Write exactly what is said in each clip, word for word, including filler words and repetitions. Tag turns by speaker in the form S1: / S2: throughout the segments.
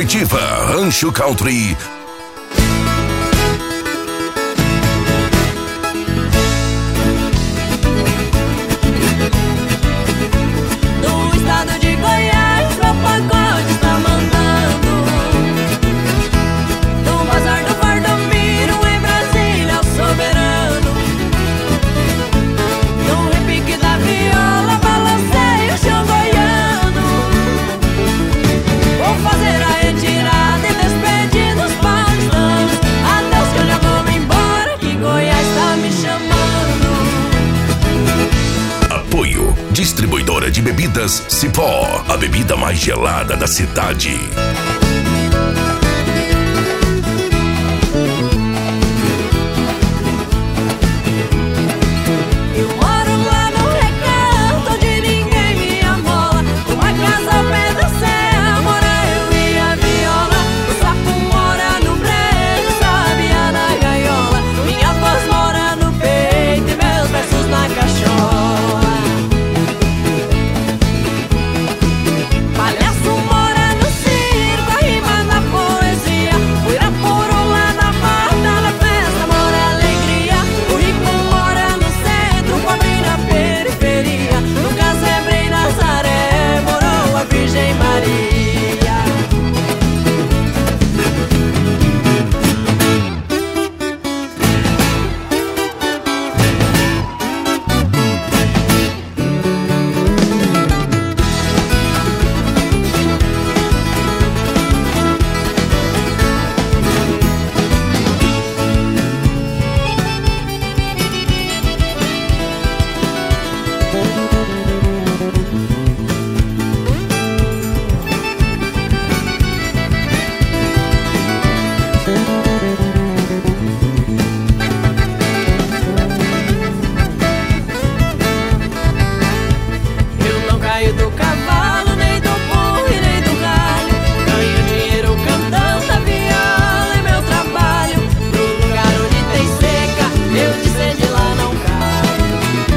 S1: Comitiva Rancho Country.
S2: No estado de Goiás, meu pacote está mandando. No bazar do Fardomiro, em Brasília, o soberano. No repique da viola, balancei o chão goiano. Vou fazer a retirada e despedir dos paulistanos. Adeus que eu já vou embora, que Goiás tá me chamando.
S1: Apoio Distribuidora de Bebidas Cipó, a bebida mais gelada da cidade.
S2: Eu moro lá no recanto onde ninguém me amola. Uma casa ao pé da serra, mora eu e a viola. O sapo mora no brejo, sabia na gaiola. Minha voz mora no peito e meus versos na cachola. Palhaço mora no circo, a rima na poesia. Uirapuru lá na mata, na festa mora alegria. O rico mora no centro, o pobre na periferia. No Casebre e Nazaré morou a Virgem Maria. Eu não caio do cavalo, nem do burro e nem do galho. Ganho dinheiro cantando a viola em meu trabalho. No lugar onde tem seca, eu de sede lá não caio.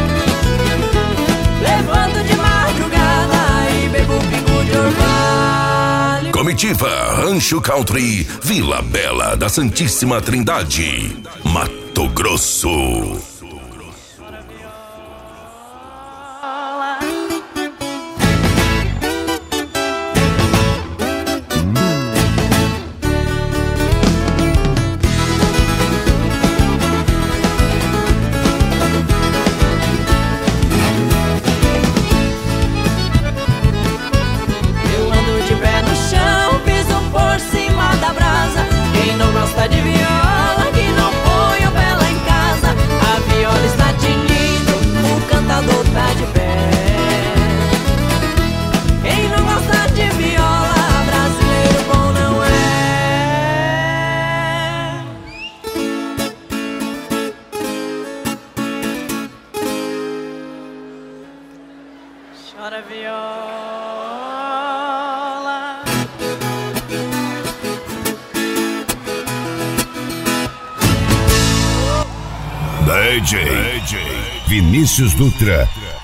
S2: Levanto de madrugada e bebo pingo de orvalho.
S1: Comitiva Rancho Country, Vila Bela da Santíssima Trindade, Mato Grosso.
S2: Eu ando de pé no chão, piso por cima da brasa. Quem não gosta de viola, que não põe o pé lá em casa. A viola está tinindo, o cantador tá de pé. Quem não gosta de viola, brasileiro bom não é. Chora viola.
S1: D J Vinícius Dutra